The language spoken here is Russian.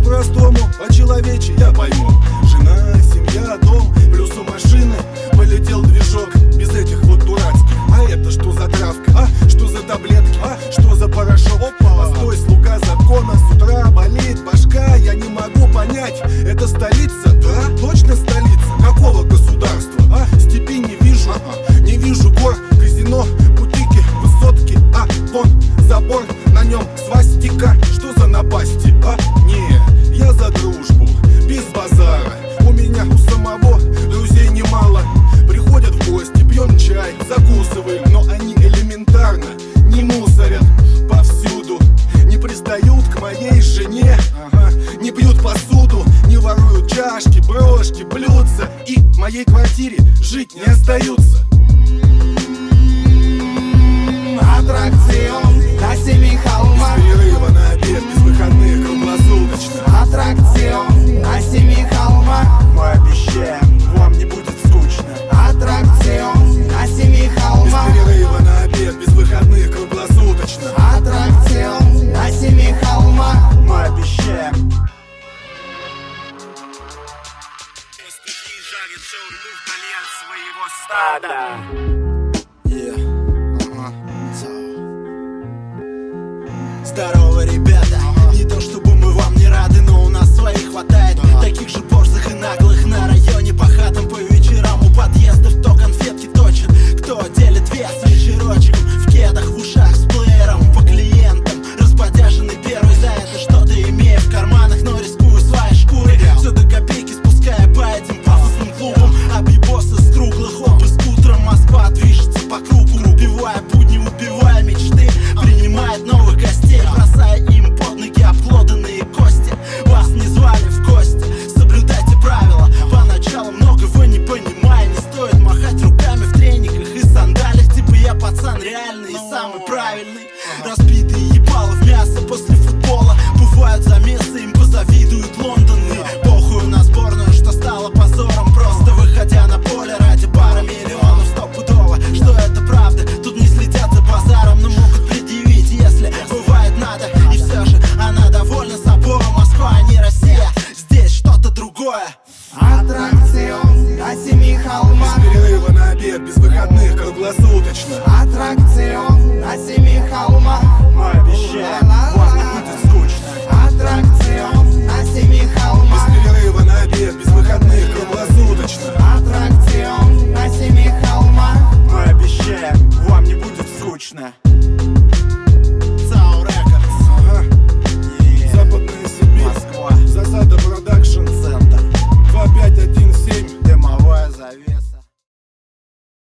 По-простому, по-человечи я пойму. Жена, семья, дом, плюс у машины полетел движок. Без этих вот дурацких. А это что за травка? А что за таблетки? А что за порошок? Постой, слуга закона, с утра болит башка. Я не могу понять, это столица? Да, точно столица. Какого государства? А степи не вижу, не вижу гор, казино, бутики, высотки. А вон забор, на нем свастика. Что за напасти? А не, я за дружбу, без базара. У меня у самого друзей немало. Приходят в гости, пьем чай, закусываем, но они элементарно не мусорят повсюду. Не пристают к моей жене, не бьют посуду, не воруют чашки, брошки, блюдца. И в моей квартире жить не остаются. Аттракцион на 7 холмах. Без перерыва на обед, без выходных, круглосуточно. Аттракцион на 7 холмах. Мы обещаем, вам не будет скучно. Аттракцион на 7 холмах. Без перерыва на обед, без выходных, круглосуточно. Аттракцион на 7 холмах. Мы обещаем. Пастухи жарят шаурму вдали от своего стада. Здорово, ребята, не то чтобы мы вам не рады, но у нас своих хватает. Таких же борзых и наглых на районе, по хатам, по вечерам у подъездов. Кто конфетки точит, кто делит вес вечерочком. В кедах, в ушах, с плеером, по клиентам. Распотяженный первый за это что-то имея в карманах, но рискую своей шкурой. Все до копейки спуская по этим пафосным клубам. Объебосы с круглых обыск утром. Москва движется по кругу, убивая будни, убивая мечты. Принимает новых гостей, бросая им под ноги обглоданные кости. Вас не звали в гости, соблюдайте правила. Поначалу много вы не понимая, не стоит махать руками в трениках и сандалях. Типа я пацан реальный и самый правильный. Разбитые ебало в мясо после футбола. Бывают замесы, им позавидуют Лондоны. Похуй на сборную, что стало позором. Просто выходя на поле ради пары миллионов. Стопудово, что это правда. Тут не следят за базаром, но могут предъявить, если бывает надо. И все же она довольна собой. Москва, а не Россия, здесь что-то другое. Аттракцион на 7 холмах. Без перерыва на обед, без выходных, круглосуточно. Аттракцион на 7 холмах. Мы обещаем, вам не будет скучно. Аттракцион на 7 холмах. Без перерыва на обед, без выходных, круглосуточно. Аттракцион на 7 холмах. Мы обещаем, вам не будет скучно. Цау Рекордс. Западная Сибирь, Москва. Засада Продакшн, Центр. 2517. Дымовая завеса.